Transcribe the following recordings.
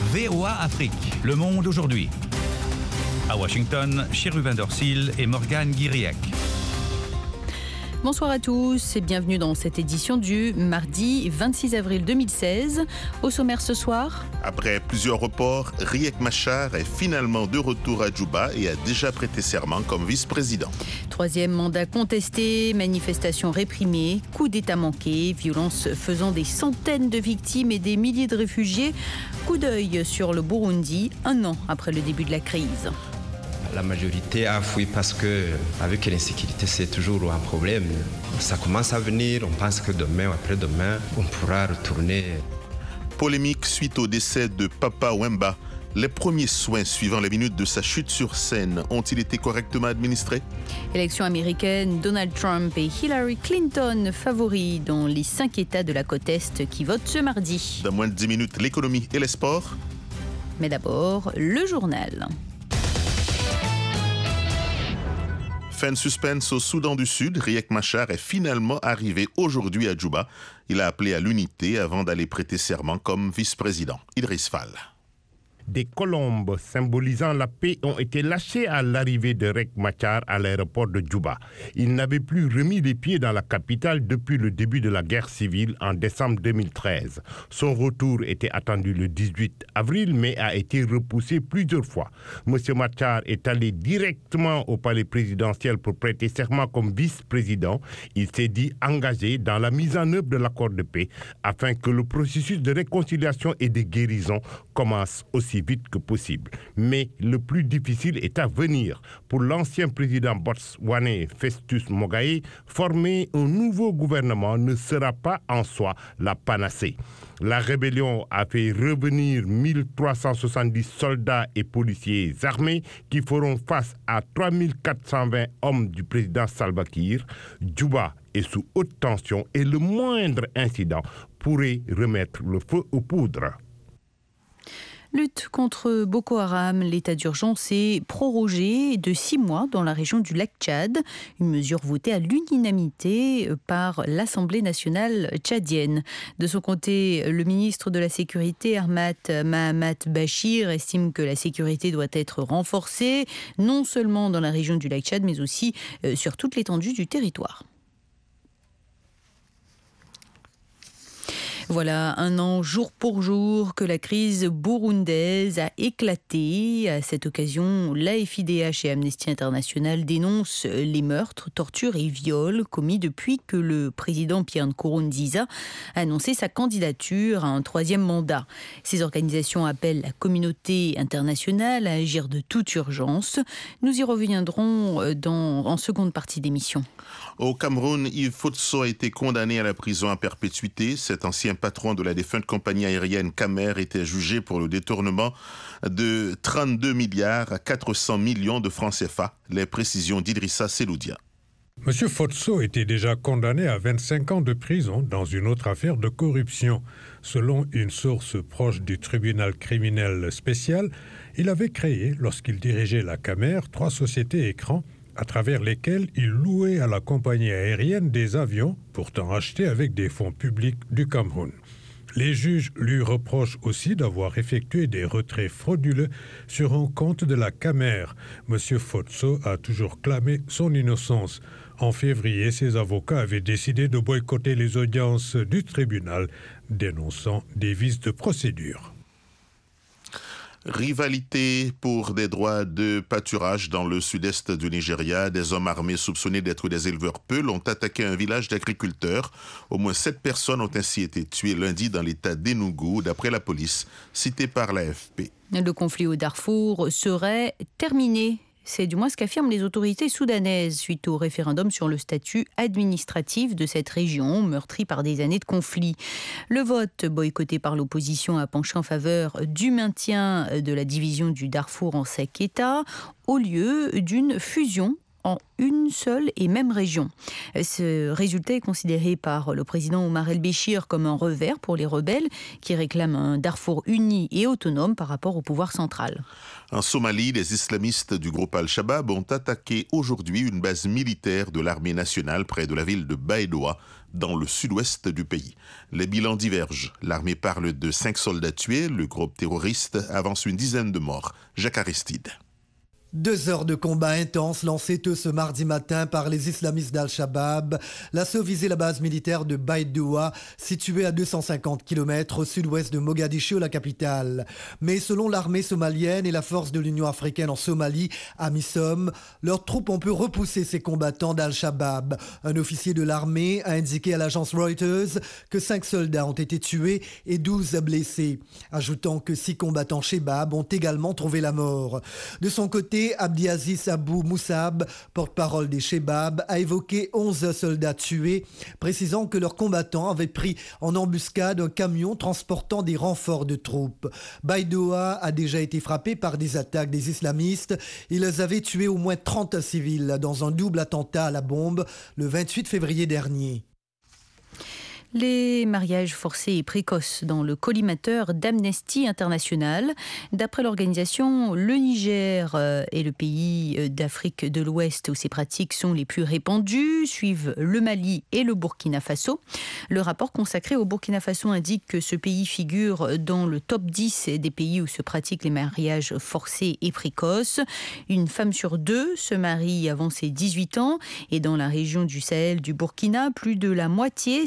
VOA Afrique, le monde aujourd'hui. À Washington, Chérubin Dorsil et Morgane Guiriec. Bonsoir à tous et bienvenue dans cette édition du mardi 26 avril 2016. Au sommaire ce soir. Après plusieurs reports, Riek Machar est finalement de retour à Djouba et a déjà prêté serment comme vice-président. Troisième mandat contesté, manifestations réprimées, coup d'État manqué, violences faisant des centaines de victimes et des milliers de réfugiés. Coup d'œil sur le Burundi, un an après le début de la crise. La majorité a fui parce que, avec l'insécurité, c'est toujours un problème. Ça commence à venir, on pense que demain ou après-demain, on pourra retourner. Polémique suite au décès de Papa Wemba. Les premiers soins suivant les minutes de sa chute sur scène ont-ils été correctement administrés? Élection américaine, Donald Trump et Hillary Clinton favoris dans les 5 États de la côte Est qui votent ce mardi. Dans moins de 10 minutes, l'économie et les sports. Mais d'abord, le journal. Fin de suspense au Soudan du Sud, Riek Machar est finalement arrivé aujourd'hui à Djouba. Il a appelé à l'unité avant d'aller prêter serment comme vice-président. Idriss Fall. Des colombes symbolisant la paix ont été lâchées à l'arrivée de Riek Machar à l'aéroport de Djouba. Il n'avait plus remis les pieds dans la capitale depuis le début de la guerre civile en décembre 2013. Son retour était attendu le 18 avril, mais a été repoussé plusieurs fois. M. Machar est allé directement au palais présidentiel pour prêter serment comme vice-président. Il s'est dit engagé dans la mise en œuvre de l'accord de paix afin que le processus de réconciliation et de guérison commence aussi vite que possible. Mais le plus difficile est à venir. Pour l'ancien président botswanais Festus Mogae, former un nouveau gouvernement ne sera pas en soi la panacée. La rébellion a fait revenir 1370 soldats et policiers armés qui feront face à 3420 hommes du président Salva Kiir. Djouba est sous haute tension et le moindre incident pourrait remettre le feu aux poudres. Lutte contre Boko Haram, l'état d'urgence est prorogé de 6 mois dans la région du lac Tchad. Une mesure votée à l'unanimité par l'Assemblée nationale tchadienne. De son côté, le ministre de la Sécurité, Ahmad Mahamat Bachir, estime que la sécurité doit être renforcée, non seulement dans la région du lac Tchad, mais aussi sur toute l'étendue du territoire. Voilà un an jour pour jour que la crise burundaise a éclaté. À cette occasion, l'AFIDH et Amnesty International dénoncent les meurtres, tortures et viols commis depuis que le président Pierre Nkurunziza a annoncé sa candidature à un 3e mandat. Ces organisations appellent la communauté internationale à agir de toute urgence. Nous y reviendrons en seconde partie d'émission. Au Cameroun, Yves Fotso a été condamné à la prison à perpétuité. Cet ancien patron de la défunte compagnie aérienne Camer était jugé pour le détournement de 32 milliards à 400 millions de francs CFA. Les précisions d'Idrissa Seloudia. M. Fotso était déjà condamné à 25 ans de prison dans une autre affaire de corruption. Selon une source proche du tribunal criminel spécial, il avait créé, lorsqu'il dirigeait la Camer, 3 sociétés écrans à travers lesquels il louait à la compagnie aérienne des avions, pourtant achetés avec des fonds publics du Cameroun. Les juges lui reprochent aussi d'avoir effectué des retraits frauduleux sur un compte de la Camer. M. Fotso a toujours clamé son innocence. En février, ses avocats avaient décidé de boycotter les audiences du tribunal, dénonçant des vices de procédure. Rivalité pour des droits de pâturage dans le sud-est du Nigeria. Des hommes armés soupçonnés d'être des éleveurs peuls ont attaqué un village d'agriculteurs. Au moins 7 personnes ont ainsi été tuées lundi dans l'état d'Enugu, d'après la police, citée par l'AFP. Le conflit au Darfour serait terminé. C'est du moins ce qu'affirment les autorités soudanaises suite au référendum sur le statut administratif de cette région, meurtrie par des années de conflit. Le vote boycotté par l'opposition a penché en faveur du maintien de la division du Darfour en 5 États, au lieu d'une fusion en une seule et même région. Ce résultat est considéré par le président Omar el-Béchir comme un revers pour les rebelles qui réclament un Darfour uni et autonome par rapport au pouvoir central. En Somalie, les islamistes du groupe Al-Shabaab ont attaqué aujourd'hui une base militaire de l'armée nationale près de la ville de Baidoa, dans le sud-ouest du pays. Les bilans divergent. L'armée parle de 5 soldats tués. Le groupe terroriste avance une dizaine de morts. Jacques Aristide. 2 heures de combat intense lancés tôt ce mardi matin par les islamistes d'Al-Shabaab. L'assaut visait la base militaire de Baidoa, située à 250 km au sud-ouest de Mogadiscio, la capitale. Mais selon l'armée somalienne et la force de l'Union africaine en Somalie, AMISOM, leurs troupes ont pu repousser ces combattants d'Al-Shabaab. Un officier de l'armée a indiqué à l'agence Reuters que 5 soldats ont été tués et 12 blessés, ajoutant que 6 combattants Shebab ont également trouvé la mort. De son côté, Abdiaziz Abou Moussab, porte-parole des Shebab, a évoqué 11 soldats tués, précisant que leurs combattants avaient pris en embuscade un camion transportant des renforts de troupes. Baidoa a déjà été frappé par des attaques des islamistes. Ils avaient tué au moins 30 civils dans un double attentat à la bombe le 28 février dernier. Les mariages forcés et précoces dans le collimateur d'Amnesty International. D'après l'organisation, le Niger est le pays d'Afrique de l'Ouest où ces pratiques sont les plus répandues, suivent le Mali et le Burkina Faso. Le rapport consacré au Burkina Faso indique que ce pays figure dans le top 10 des pays où se pratiquent les mariages forcés et précoces. Une femme sur 2 se marie avant ses 18 ans et dans la région du Sahel du Burkina, plus de la moitié,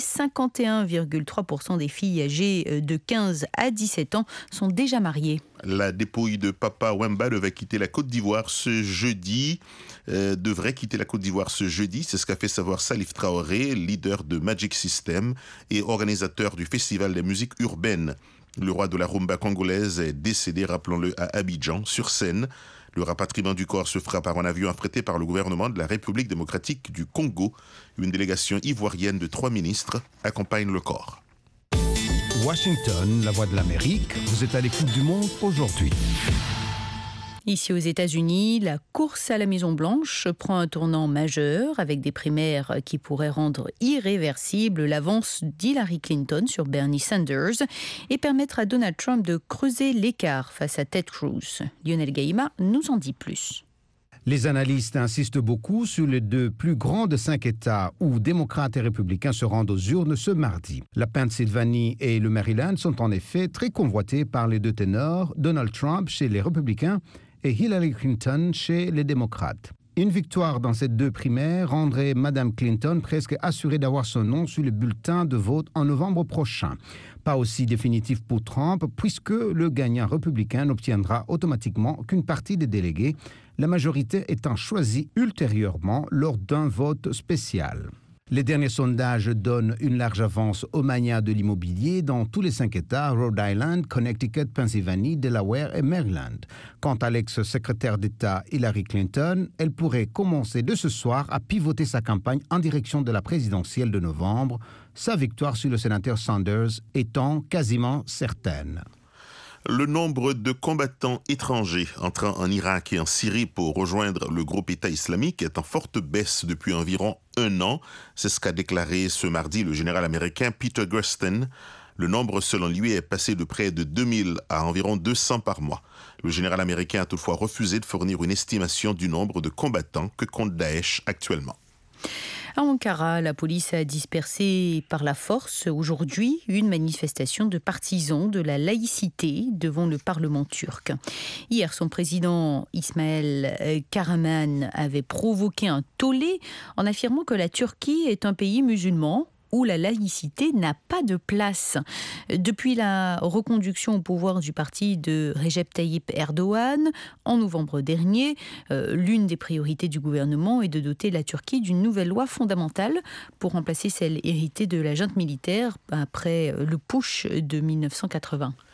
51,3% des filles âgées de 15 à 17 ans sont déjà mariées. La dépouille de Papa Wemba devrait quitter la Côte d'Ivoire ce jeudi. C'est ce qu'a fait savoir Salif Traoré, leader de Magic System et organisateur du Festival des musiques urbaines. Le roi de la rumba congolaise est décédé, rappelons-le, à Abidjan, sur scène. Le rapatriement du corps se fera par un avion affrété par le gouvernement de la République démocratique du Congo. Une délégation ivoirienne de 3 ministres accompagne le corps. Washington, la voix de l'Amérique, vous êtes à l'écoute du monde aujourd'hui. Ici aux États-Unis, la course à la Maison-Blanche prend un tournant majeur avec des primaires qui pourraient rendre irréversible l'avance d'Hillary Clinton sur Bernie Sanders et permettre à Donald Trump de creuser l'écart face à Ted Cruz. Lionel Gaïma nous en dit plus. Les analystes insistent beaucoup sur les 2 plus grands de 5 États où démocrates et républicains se rendent aux urnes ce mardi. La Pennsylvanie et le Maryland sont en effet très convoités par les 2 ténors, Donald Trump chez les républicains et Hillary Clinton chez les démocrates. Une victoire dans ces 2 primaires rendrait Mme Clinton presque assurée d'avoir son nom sur le bulletin de vote en novembre prochain. Pas aussi définitif pour Trump, puisque le gagnant républicain n'obtiendra automatiquement qu'une partie des délégués, la majorité étant choisie ultérieurement lors d'un vote spécial. Les derniers sondages donnent une large avance aux manias de l'immobilier dans tous les 5 États, Rhode Island, Connecticut, Pennsylvanie, Delaware et Maryland. Quant à l'ex-secrétaire d'État Hillary Clinton, elle pourrait commencer de ce soir à pivoter sa campagne en direction de la présidentielle de novembre, sa victoire sur le sénateur Sanders étant quasiment certaine. Le nombre de combattants étrangers entrant en Irak et en Syrie pour rejoindre le groupe État islamique est en forte baisse depuis environ 1 an. C'est ce qu'a déclaré ce mardi le général américain Peter Gersten. Le nombre, selon lui, est passé de près de 2000 à environ 200 par mois. Le général américain a toutefois refusé de fournir une estimation du nombre de combattants que compte Daesh actuellement. À Ankara, la police a dispersé par la force aujourd'hui une manifestation de partisans de la laïcité devant le Parlement turc. Hier, son président Ismail Karaman avait provoqué un tollé en affirmant que la Turquie est un pays musulman où la laïcité n'a pas de place. Depuis la reconduction au pouvoir du parti de Recep Tayyip Erdogan, en novembre dernier, l'une des priorités du gouvernement est de doter la Turquie d'une nouvelle loi fondamentale pour remplacer celle héritée de la junte militaire après le putsch de 1980.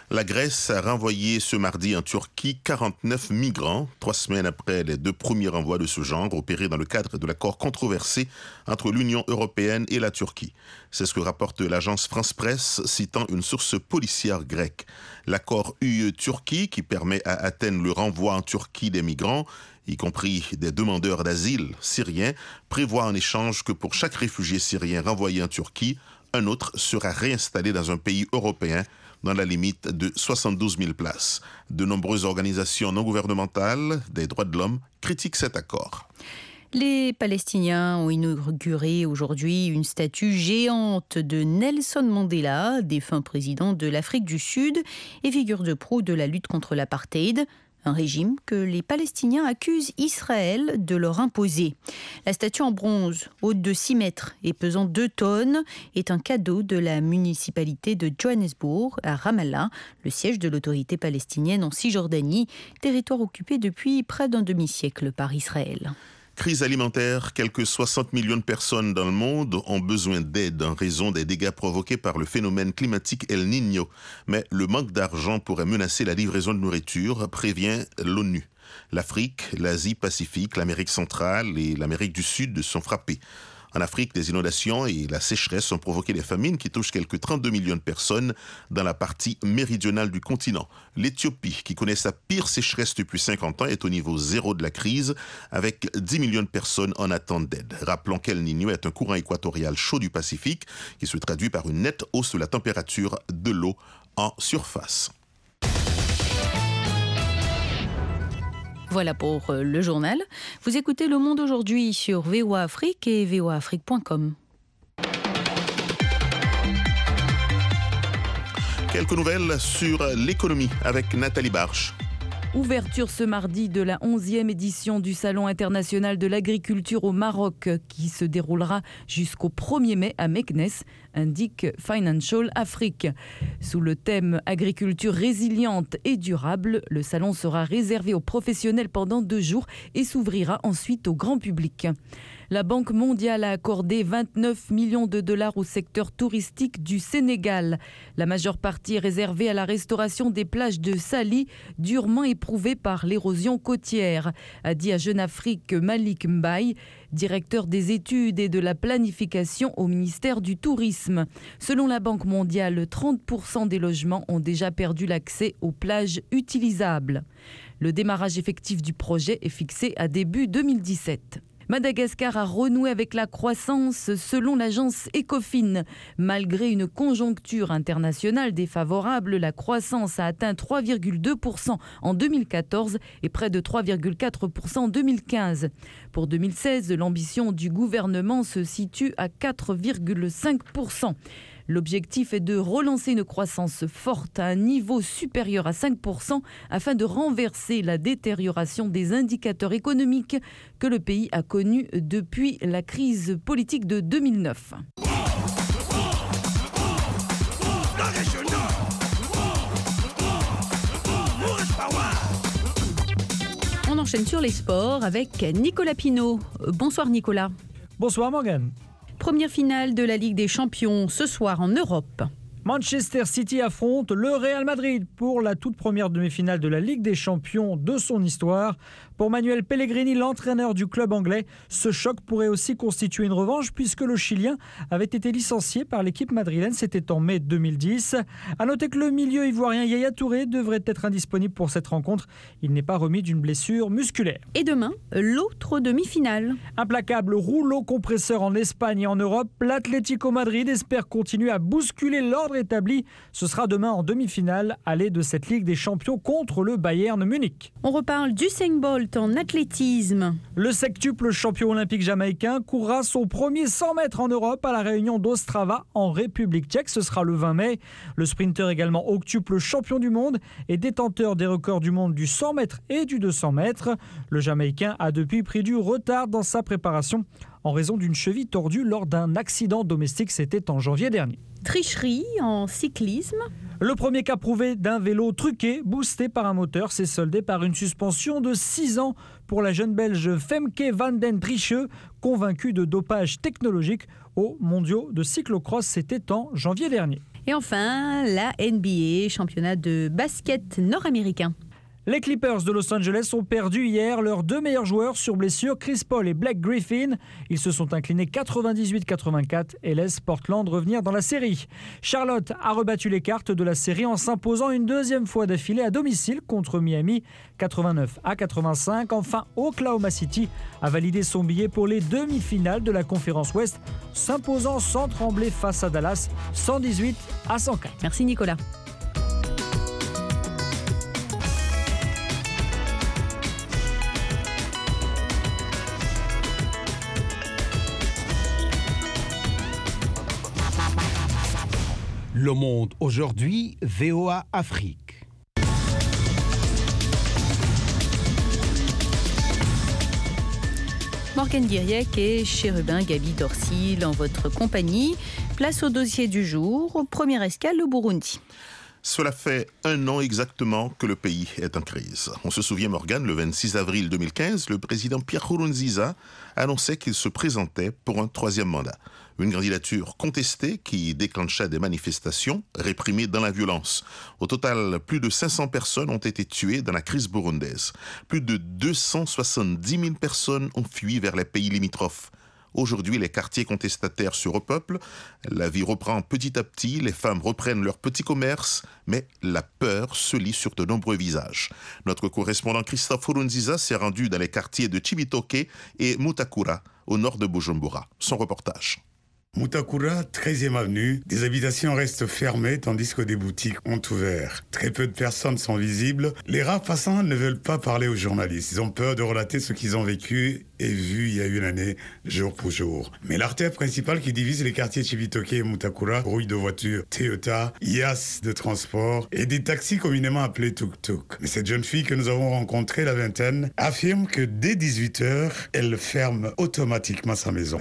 La Grèce a renvoyé ce mardi en Turquie 49 migrants, 3 semaines après les 2 premiers renvois de ce genre opérés dans le cadre de l'accord controversé entre l'Union européenne et la Turquie. C'est ce que rapporte l'agence France Presse, citant une source policière grecque. L'accord UE-Turquie, qui permet à Athènes le renvoi en Turquie des migrants, y compris des demandeurs d'asile syriens, prévoit en échange que pour chaque réfugié syrien renvoyé en Turquie, un autre sera réinstallé dans un pays européen dans la limite de 72 000 places. De nombreuses organisations non gouvernementales des droits de l'homme critiquent cet accord. Les Palestiniens ont inauguré aujourd'hui une statue géante de Nelson Mandela, défunt président de l'Afrique du Sud et figure de proue de la lutte contre l'apartheid. Un régime que les Palestiniens accusent Israël de leur imposer. La statue en bronze, haute de 6 mètres et pesant 2 tonnes, est un cadeau de la municipalité de Johannesburg à Ramallah, le siège de l'autorité palestinienne en Cisjordanie, territoire occupé depuis près d'un demi-siècle par Israël. Crise alimentaire, quelques 60 millions de personnes dans le monde ont besoin d'aide en raison des dégâts provoqués par le phénomène climatique El Niño. Mais le manque d'argent pourrait menacer la livraison de nourriture, prévient l'ONU. L'Afrique, l'Asie-Pacifique, l'Amérique centrale et l'Amérique du Sud sont frappés. En Afrique, les inondations et la sécheresse ont provoqué des famines qui touchent quelques 32 millions de personnes dans la partie méridionale du continent. L'Éthiopie, qui connaît sa pire sécheresse depuis 50 ans, est au niveau zéro de la crise, avec 10 millions de personnes en attente d'aide. Rappelons qu'El Niño est un courant équatorial chaud du Pacifique qui se traduit par une nette hausse de la température de l'eau en surface. Voilà pour le journal. Vous écoutez Le Monde aujourd'hui sur VOA Afrique et voaafrique.com. Quelques nouvelles sur l'économie avec Nathalie Barche. Ouverture ce mardi de la 11e édition du Salon international de l'agriculture au Maroc qui se déroulera jusqu'au 1er mai à Meknès, indique Financial Afrique. Sous le thème agriculture résiliente et durable, le salon sera réservé aux professionnels pendant 2 jours et s'ouvrira ensuite au grand public. La Banque mondiale a accordé 29 millions de dollars au secteur touristique du Sénégal. La majeure partie est réservée à la restauration des plages de Saly, durement éprouvées par l'érosion côtière, a dit à Jeune Afrique Malik Mbaye, directeur des études et de la planification au ministère du Tourisme. Selon la Banque mondiale, 30% des logements ont déjà perdu l'accès aux plages utilisables. Le démarrage effectif du projet est fixé à début 2017. Madagascar a renoué avec la croissance selon l'agence Ecofin. Malgré une conjoncture internationale défavorable, la croissance a atteint 3,2% en 2014 et près de 3,4% en 2015. Pour 2016, l'ambition du gouvernement se situe à 4,5%. L'objectif est de relancer une croissance forte à un niveau supérieur à 5% afin de renverser la détérioration des indicateurs économiques que le pays a connue depuis la crise politique de 2009. On enchaîne sur les sports avec Nicolas Pinault. Bonsoir Nicolas. Bonsoir Morgane. Première finale de la Ligue des Champions ce soir en Europe. Manchester City affronte le Real Madrid pour la toute première demi-finale de la Ligue des Champions de son histoire. Pour Manuel Pellegrini, l'entraîneur du club anglais, ce choc pourrait aussi constituer une revanche puisque le Chilien avait été licencié par l'équipe madrilène, c'était en mai 2010. A noter que le milieu ivoirien Yaya Touré devrait être indisponible pour cette rencontre. Il n'est pas remis d'une blessure musculaire. Et demain, l'autre demi-finale. Implacable rouleau compresseur en Espagne et en Europe, l'Atlético Madrid espère continuer à bousculer l'ordre établi. Ce sera demain en demi-finale, aller de cette Ligue des Champions contre le Bayern Munich. On reparle d'Usain Bolt en athlétisme. Le sextuple champion olympique jamaïcain courra son premier 100 mètres en Europe à la réunion d'Ostrava en République tchèque. Ce sera le 20 mai. Le sprinter également octuple champion du monde et détenteur des records du monde du 100 mètres et du 200 mètres. Le Jamaïcain a depuis pris du retard dans sa préparation en raison d'une cheville tordue lors d'un accident domestique. C'était en janvier dernier. Tricherie en cyclisme. Le premier cas prouvé d'un vélo truqué, boosté par un moteur, s'est soldé par une suspension de 6 ans pour la jeune Belge Femke van den Driesche, convaincue de dopage technologique aux mondiaux de cyclocross. C'était en janvier dernier. Et enfin, la NBA, championnat de basket nord-américain. Les Clippers de Los Angeles ont perdu hier leurs 2 meilleurs joueurs sur blessure, Chris Paul et Blake Griffin. Ils se sont inclinés 98-84 et laissent Portland revenir dans la série. Charlotte a rebattu les cartes de la série en s'imposant une deuxième fois d'affilée à domicile contre Miami, 89-85. Enfin, Oklahoma City a validé son billet pour les demi-finales de la conférence Ouest, s'imposant sans trembler face à Dallas, 118-104. Merci Nicolas. Le Monde aujourd'hui, VOA Afrique. Morgane Guiriec et Chérubin Gaby Dorsil en votre compagnie. Place au dossier du jour. Première escale, le Burundi. Cela fait 1 an exactement que le pays est en crise. On se souvient, Morgane, le 26 avril 2015, le président Pierre Nkurunziza annonçait qu'il se présentait pour un 3e mandat. Une candidature contestée qui déclencha des manifestations réprimées dans la violence. Au total, plus de 500 personnes ont été tuées dans la crise burundaise. Plus de 270 000 personnes ont fui vers les pays limitrophes. Aujourd'hui, les quartiers contestataires se repeuplent, la vie reprend petit à petit, les femmes reprennent leurs petits commerces, mais la peur se lit sur de nombreux visages. Notre correspondant Christophe Nkurunziza s'est rendu dans les quartiers de Chibitoke et Mutakura, au nord de Bujumbura. Son reportage. Mutakura, 13e avenue, des habitations restent fermées tandis que des boutiques ont ouvert. Très peu de personnes sont visibles. Les rares passants ne veulent pas parler aux journalistes. Ils ont peur de relater ce qu'ils ont vécu et vu il y a une année, jour pour jour. Mais l'artère principale qui divise les quartiers Chibitoke et Mutakura, rouille de voitures, Toyota, Ias de transport et des taxis communément appelés tuk-tuk. Mais cette jeune fille que nous avons rencontrée, la vingtaine, affirme que dès 18h, elle ferme automatiquement sa maison.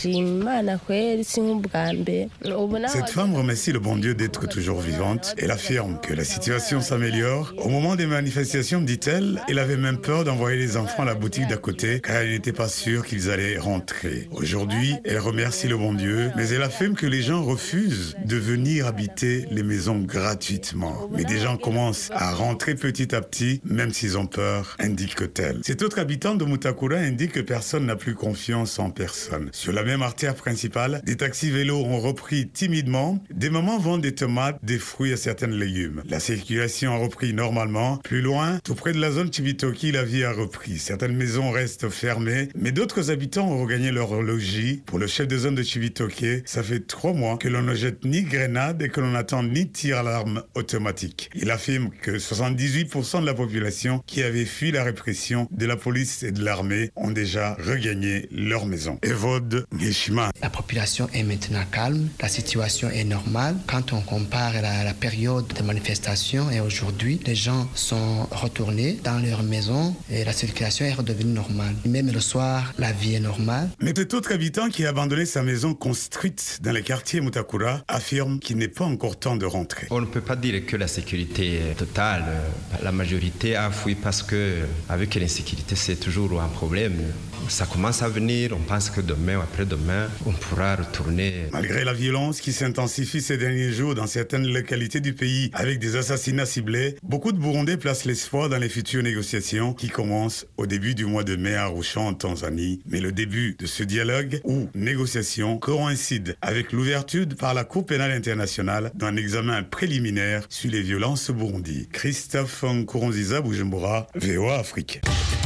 Cette femme remercie le bon Dieu d'être toujours vivante. Elle affirme que la situation s'améliore. Au moment des manifestations, dit-elle, elle avait même peur d'envoyer les enfants à la boutique d'à côté car elle n'était pas sûre qu'ils allaient rentrer. Aujourd'hui, elle remercie le bon Dieu, mais elle affirme que les gens refusent de venir habiter les maisons gratuitement. Mais des gens commencent à rentrer petit à petit, même s'ils ont peur, indique-t-elle. Cet autre habitant de Mutakura indique que personne n'a plus confiance en personne. Sur la même artère principale, des taxis vélos ont repris timidement. Des mamans vendent des tomates, des fruits et certains légumes. La circulation a repris normalement. Plus loin, tout près de la zone Chibitoke, la vie a repris. Certaines maisons restent fermées, mais d'autres habitants ont regagné leur logis. Pour le chef de zone de Chibitoke, ça fait 3 mois que l'on ne jette ni grenade et que l'on n'attend ni tir à l'arme automatique. Il affirme que 78% de la population qui avait fui la répression de la police et de l'armée ont déjà regagné leur maison. Evode Ngeshima. La population est maintenant calme, la situation est normale. Quand on compare la période de manifestation et aujourd'hui, les gens sont retournés dans leur maison et la circulation est redevenue normale. Même le soir, la vie est normale. Mais cet autre habitant qui a abandonné sa maison construite dans les quartiers Mutakura affirme qu'il n'est pas encore temps de rentrer. On ne peut pas dire que la sécurité est totale. La majorité a fui parce que avec l'insécurité, c'est toujours un problème. Ça commence à venir, on pense que demain ou après-demain, on pourra retourner. Malgré la violence qui s'intensifie ces derniers jours dans certaines localités du pays avec des assassinats ciblés, beaucoup de Burundais placent l'espoir dans les futures négociations qui commencent au début du mois de mai à Arusha en Tanzanie. Mais le début de ce dialogue ou négociation coïncide avec l'ouverture par la Cour pénale internationale d'un examen préliminaire sur les violences au Burundi. Christophe Nkurunziza, Bujumbura, VOA Afrique.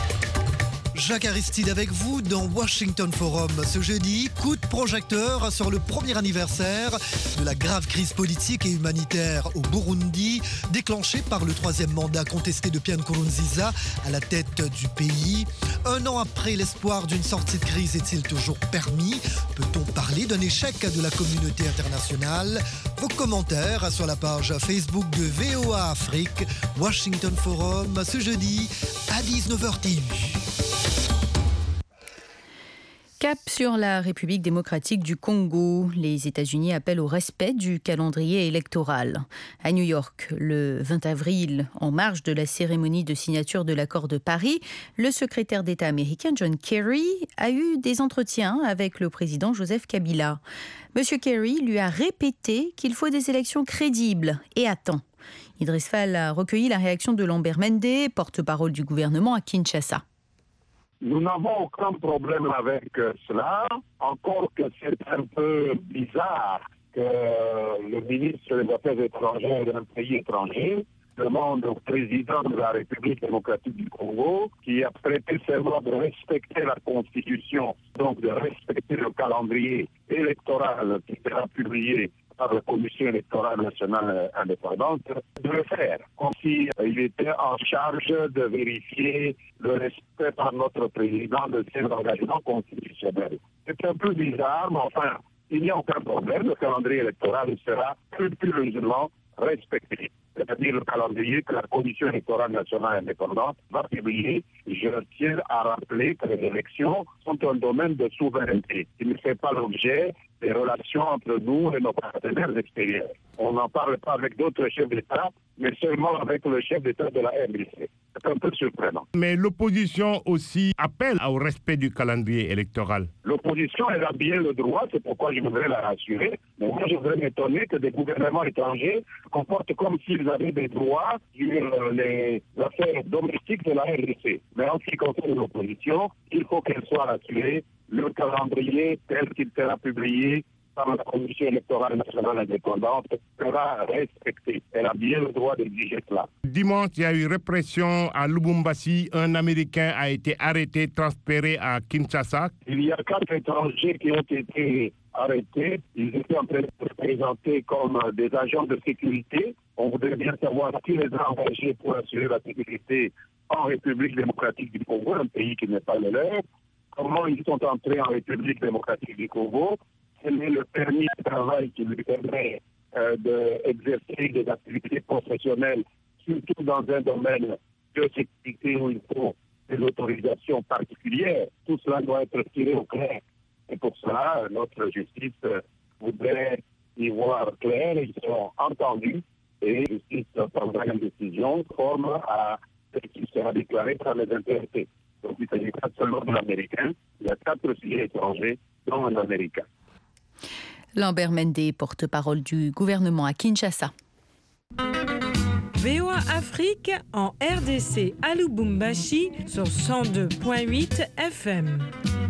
Jacques Aristide avec vous dans Washington Forum. Ce jeudi, coup de projecteur sur le premier anniversaire de la grave crise politique et humanitaire au Burundi, déclenchée par le 3e mandat contesté de Pierre Nkurunziza à la tête du pays. 1 an après, l'espoir d'une sortie de crise est-il toujours permis? Peut-on parler d'un échec de la communauté internationale? Vos commentaires sur la page Facebook de VOA Afrique, Washington Forum, ce jeudi à 19h10. Cap sur la République démocratique du Congo. Les États-Unis appellent au respect du calendrier électoral. À New York, le 20 avril, en marge de la cérémonie de signature de l'accord de Paris, le secrétaire d'État américain John Kerry a eu des entretiens avec le président Joseph Kabila. Monsieur Kerry lui a répété qu'il faut des élections crédibles et à temps. Idriss Fall a recueilli la réaction de Lambert Mende, porte-parole du gouvernement à Kinshasa. Nous n'avons aucun problème avec cela, encore que c'est un peu bizarre que le ministre des Affaires étrangères d'un pays étranger demande au président de la République démocratique du Congo, qui a prêté serment de respecter la Constitution, donc de respecter le calendrier électoral qui sera publié par la Commission électorale nationale indépendante, de le faire, comme s'il était en charge de vérifier le respect par notre président de ses engagements constitutionnels. C'est un peu bizarre, mais enfin, il n'y a aucun problème. Le calendrier électoral sera scrupuleusement respecté. C'est-à-dire le calendrier que la Commission électorale nationale indépendante va publier. Je tiens à rappeler que les élections sont un domaine de souveraineté qui ne fait pas l'objet des relations entre nous et nos partenaires extérieurs. On n'en parle pas avec d'autres chefs d'État, mais seulement avec le chef d'État de la RDC. C'est un peu surprenant. Mais l'opposition aussi appelle au respect du calendrier électoral. L'opposition, elle a bien le droit, c'est pourquoi je voudrais la rassurer. Mais moi, je voudrais m'étonner que des gouvernements étrangers se comportent comme s'ils avaient des droits sur les affaires domestiques de la RDC. Mais en ce qui concerne l'opposition, il faut qu'elle soit rassurée. Le calendrier tel qu'il sera publié par la Commission électorale nationale indépendante sera respecté. Elle a bien le droit d'exiger cela. Dimanche, il y a eu répression à Lubumbashi. Un Américain a été arrêté, transféré à Kinshasa. Il y a 4 étrangers qui ont été arrêtés. Ils étaient en train de se présenter comme des agents de sécurité. On voudrait bien savoir qui les a engagés pour assurer la sécurité en République démocratique du Congo, un pays qui n'est pas le leur. Comment ils sont entrés en République démocratique du Congo? Quel est le permis de travail qui lui permet d'exercer des activités professionnelles, surtout dans un domaine de sécurité où il faut des autorisations particulières? Tout cela doit être tiré au clair. Et pour cela, notre justice voudrait y voir clair. Ils seront entendus et la justice prendra une décision conforme à ce qui sera déclaré par les intéressés. Donc il ne s'agit pas seulement de l'Américain, il y a 4 sujets étrangers, dont un Américain. Lambert Mende, porte-parole du gouvernement à Kinshasa. VOA Afrique en RDC à Lubumbashi sur 102.8 FM.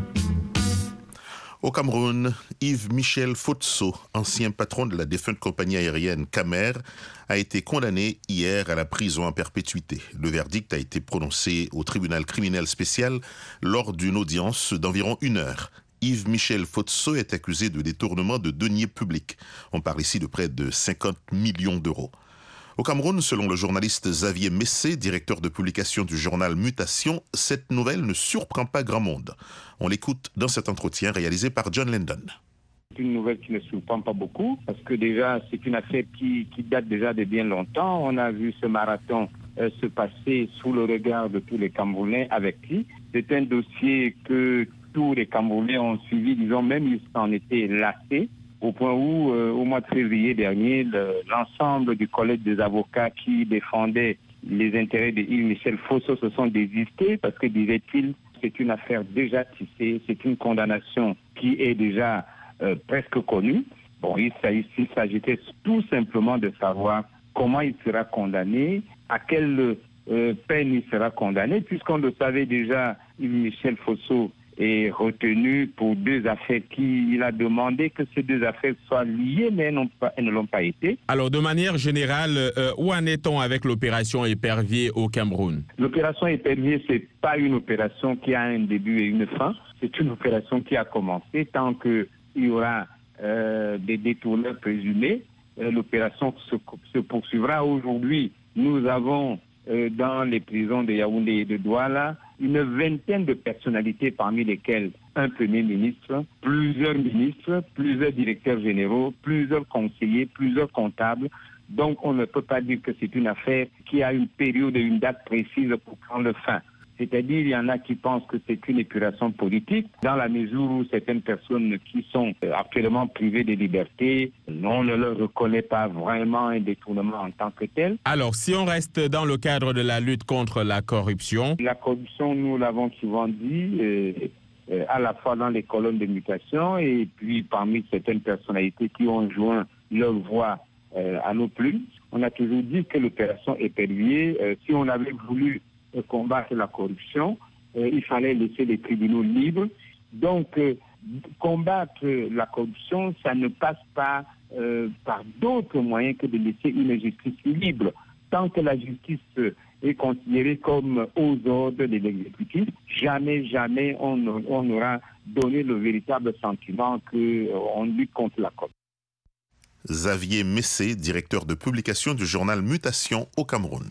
Au Cameroun, Yves-Michel Fotso, ancien patron de la défunte compagnie aérienne Camer, a été condamné hier à la prison en perpétuité. Le verdict a été prononcé au tribunal criminel spécial lors d'une audience d'environ 1 heure. Yves-Michel Fotso est accusé de détournement de deniers publics. On parle ici de près de 50 millions d'euros. Au Cameroun, selon le journaliste Xavier Messé, directeur de publication du journal Mutation, cette nouvelle ne surprend pas grand monde. On l'écoute dans cet entretien réalisé par John Lendon. C'est une nouvelle qui ne surprend pas beaucoup, parce que déjà, c'est une affaire qui date déjà de bien longtemps. On a vu ce marathon se passer sous le regard de tous les Camerounais avec qui. C'est un dossier que tous les Camerounais ont suivi, disons, même ils s'en étaient lassés, au point où, au mois de février dernier, l'ensemble du collège des avocats qui défendaient les intérêts de Yves-Michel Fotso se sont désistés parce que, disait-il, c'est une affaire déjà tissée, c'est une condamnation qui est déjà presque connue. Bon, il s'agissait tout simplement de savoir comment il sera condamné, à quelle peine il sera condamné, puisqu'on le savait déjà, Yves-Michel Fotso est retenu pour 2 affaires il a demandé que ces 2 affaires soient liées, mais elles ne l'ont pas été. Alors, de manière générale, où en est-on avec l'opération Épervier au Cameroun? L'opération Épervier, c'est pas une opération qui a un début et une fin. C'est une opération qui a commencé. Tant qu'il y aura des détourneurs présumés, l'opération se poursuivra. Aujourd'hui, nous avons dans les prisons de Yaoundé et de Douala une vingtaine de personnalités, parmi lesquelles un premier ministre, plusieurs ministres, plusieurs directeurs généraux, plusieurs conseillers, plusieurs comptables. Donc on ne peut pas dire que c'est une affaire qui a une période et une date précise pour prendre fin. C'est-à-dire, il y en a qui pensent que c'est une épuration politique, dans la mesure où certaines personnes qui sont actuellement privées de liberté, on ne leur reconnaît pas vraiment un détournement en tant que tel. Alors, si on reste dans le cadre de la lutte contre la corruption... La corruption, nous l'avons souvent dit, à la fois dans les colonnes de mutation et puis parmi certaines personnalités qui ont joint leur voix à nos plumes. On a toujours dit que l'opération Épervier, si on avait voulu combattre la corruption, il fallait laisser les tribunaux libres. Donc, combattre la corruption, ça ne passe pas par d'autres moyens que de laisser une justice libre. Tant que la justice est considérée comme aux ordres de l'exécutif, jamais on n'aura donné le véritable sentiment qu'on lutte contre la corruption. Xavier Messé, directeur de publication du journal Mutation au Cameroun.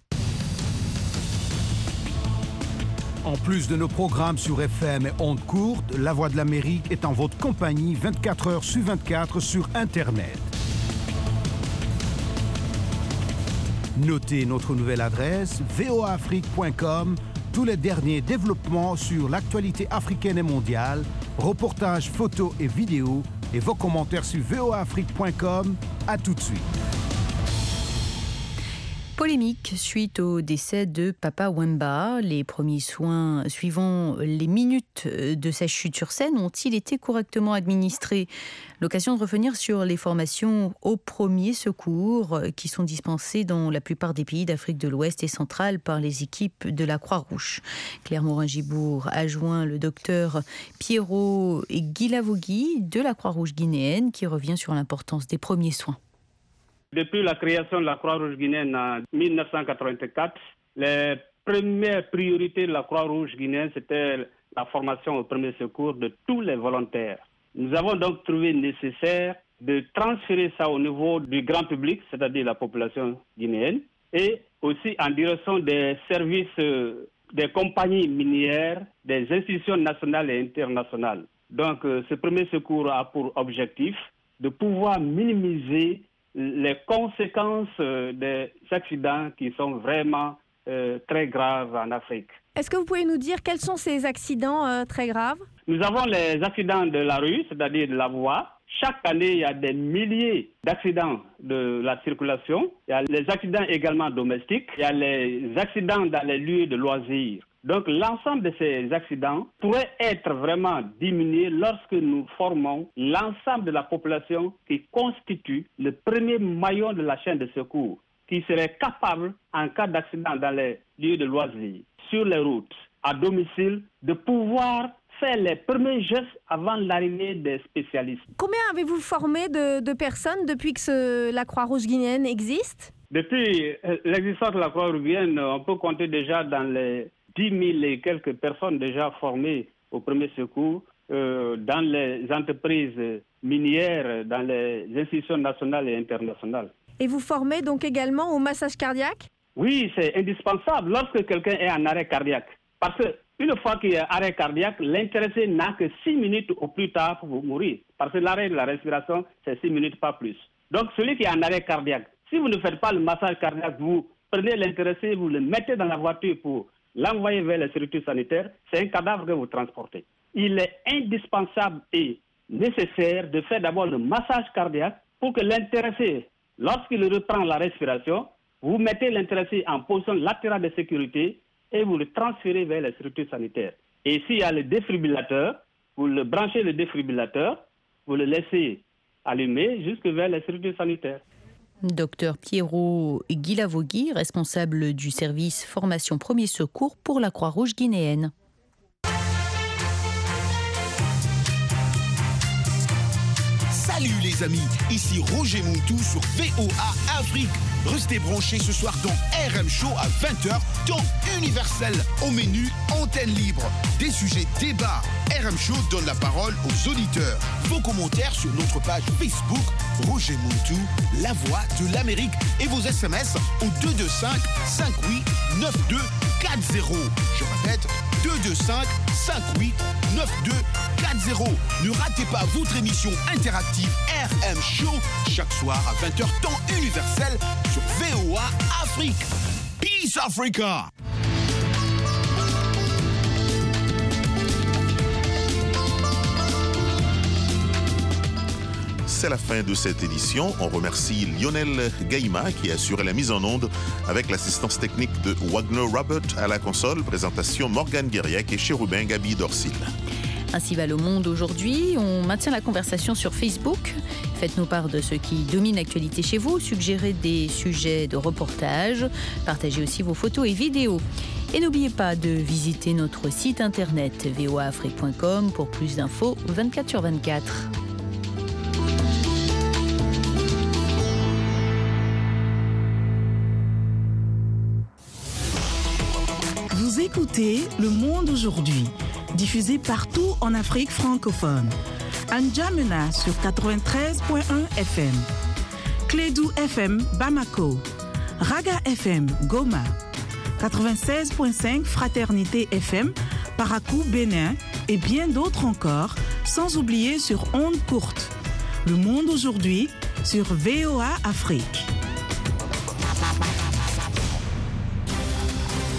En plus de nos programmes sur FM et ondes courtes, La Voix de l'Amérique est en votre compagnie 24 heures sur 24 sur Internet. Notez notre nouvelle adresse voaafrique.com, tous les derniers développements sur l'actualité africaine et mondiale, reportages, photos et vidéos, et vos commentaires sur voaafrique.com. À tout de suite. Polémique suite au décès de Papa Wemba. Les premiers soins suivant les minutes de sa chute sur scène ont-ils été correctement administrés ? L'occasion de revenir sur les formations aux premiers secours qui sont dispensées dans la plupart des pays d'Afrique de l'Ouest et centrale par les équipes de la Croix-Rouge. Claire Morin-Gibour a joint le docteur Piero Guilavogui de la Croix-Rouge guinéenne qui revient sur l'importance des premiers soins. Depuis la création de la Croix-Rouge guinéenne en 1984, les premières priorités de la Croix-Rouge guinéenne, c'était la formation au premier secours de tous les volontaires. Nous avons donc trouvé nécessaire de transférer ça au niveau du grand public, c'est-à-dire la population guinéenne, et aussi en direction des services des compagnies minières, des institutions nationales et internationales. Donc, ce premier secours a pour objectif de pouvoir minimiser les conséquences des accidents qui sont vraiment très graves en Afrique. Est-ce que vous pouvez nous dire quels sont ces accidents très graves ? Nous avons les accidents de la rue, c'est-à-dire de la voie. Chaque année, il y a des milliers d'accidents de la circulation. Il y a les accidents également domestiques. Il y a les accidents dans les lieux de loisirs. Donc, l'ensemble de ces accidents pourrait être vraiment diminué lorsque nous formons l'ensemble de la population qui constitue le premier maillon de la chaîne de secours, qui serait capable, en cas d'accident dans les lieux de loisirs, sur les routes, à domicile, de pouvoir faire les premiers gestes avant l'arrivée des spécialistes. Combien avez-vous formé de personnes depuis que la Croix-Rouge guinéenne existe ? Depuis l'existence de la Croix-Rouge guinéenne, on peut compter déjà dans les 10 000 et quelques personnes déjà formées au premier secours dans les entreprises minières, dans les institutions nationales et internationales. Et vous formez donc également au massage cardiaque ? Oui, c'est indispensable lorsque quelqu'un est en arrêt cardiaque. Parce qu'une fois qu'il y a arrêt cardiaque, l'intéressé n'a que 6 minutes au plus tard pour mourir. Parce que l'arrêt de la respiration, c'est 6 minutes, pas plus. Donc celui qui est en arrêt cardiaque, si vous ne faites pas le massage cardiaque, vous prenez l'intéressé, vous le mettez dans la voiture pour l'envoyer vers les structures sanitaires, c'est un cadavre que vous transportez. Il est indispensable et nécessaire de faire d'abord le massage cardiaque pour que l'intéressé, lorsqu'il reprend la respiration, vous mettez l'intéressé en position latérale de sécurité et vous le transférez vers les structures sanitaires. Et s'il y a le défibrillateur, vous le branchez le défibrillateur, vous le laissez allumer jusque vers les structures sanitaires. Docteur Piero Guilavogui, responsable du service formation premier secours pour la Croix-Rouge guinéenne. Salut les amis, ici Roger Montou sur VOA Afrique. Restez branchés ce soir dans RM Show à 20h, temps universel. Au menu, antenne libre, des sujets débats. RM Show donne la parole aux auditeurs. Vos commentaires sur notre page Facebook, Roger Montou, la voix de l'Amérique. Et vos SMS au 225 58 92 40. Je répète, 225 58 92 40. Ne ratez pas votre émission interactive RM Show chaque soir à 20h temps universel sur VOA Afrique. Peace Africa. c'est la fin de cette édition. On remercie Lionel Gaïma qui a assuré la mise en onde avec l'assistance technique de Wagner Robert à la console. Présentation Morgane Guiriec et Chérubin Gabi Dorsil. Ainsi va le monde aujourd'hui. On maintient la conversation sur Facebook. Faites-nous part de ce qui domine l'actualité chez vous. Suggérez des sujets de reportage. Partagez aussi vos photos et vidéos. Et n'oubliez pas de visiter notre site internet voaafrique.com pour plus d'infos 24/24. Vous écoutez Le Monde aujourd'hui, diffusé partout en Afrique francophone. À N'Djamena sur 93.1 FM, Clédou FM Bamako, Raga FM Goma, 96.5 Fraternité FM Parakou Bénin et bien d'autres encore, sans oublier sur ondes courtes. Le Monde aujourd'hui sur VOA Afrique.